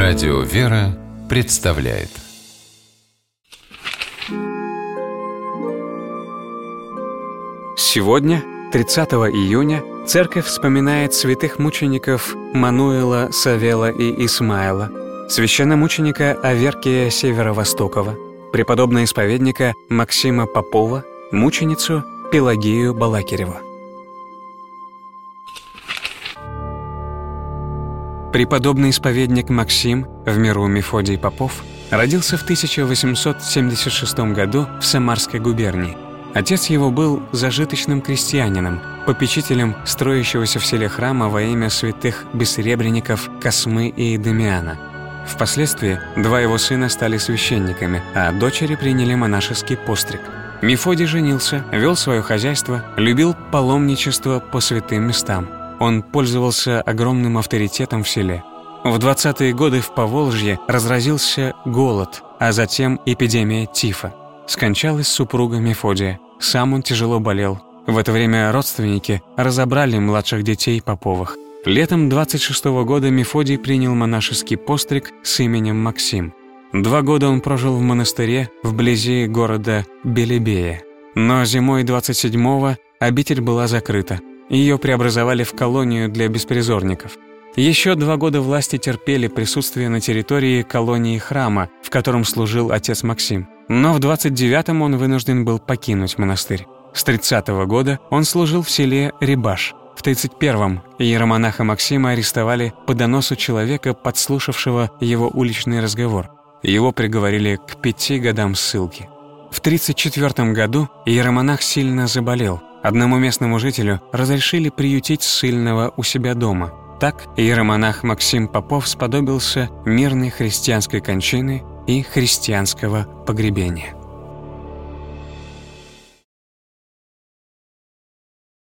Радио «Вера» представляет. Сегодня, 30 июня, Церковь вспоминает святых мучеников Мануила, Савела и Исмаила, священномученика Аверкия Северо-Востокова, преподобного исповедника Максима Попова, мученицу Пелагею Балакиреву. Преподобный исповедник Максим, в миру Мефодий Попов, родился в 1876 году в Самарской губернии. Отец его был зажиточным крестьянином, попечителем строящегося в селе храма во имя святых бессеребренников Космы и Демиана. Впоследствии два его сына стали священниками, а дочери приняли монашеский постриг. Мефодий женился, вел свое хозяйство, любил паломничество по святым местам. Он пользовался огромным авторитетом в селе. В 20-е годы в Поволжье разразился голод, а затем эпидемия тифа. Скончалась супруга Мефодия. Сам он тяжело болел. В это время родственники разобрали младших детей Поповых. Летом 26-го года Мефодий принял монашеский постриг с именем Максим. 2 года он прожил в монастыре вблизи города Белебея. Но зимой 27-го обитель была закрыта. Ее преобразовали в колонию для беспризорников. Еще 2 года власти терпели присутствие на территории колонии храма, в котором служил отец Максим. Но в 29-м он вынужден был покинуть монастырь. С 30-го года он служил в селе Рибаш. В 31-м иеромонаха Максима арестовали по доносу человека, подслушавшего его уличный разговор. Его приговорили к 5 годам ссылки. В 34 году иеромонах сильно заболел. Одному местному жителю разрешили приютить ссыльного у себя дома. Так иеромонах Максим Попов сподобился мирной христианской кончины и христианского погребения.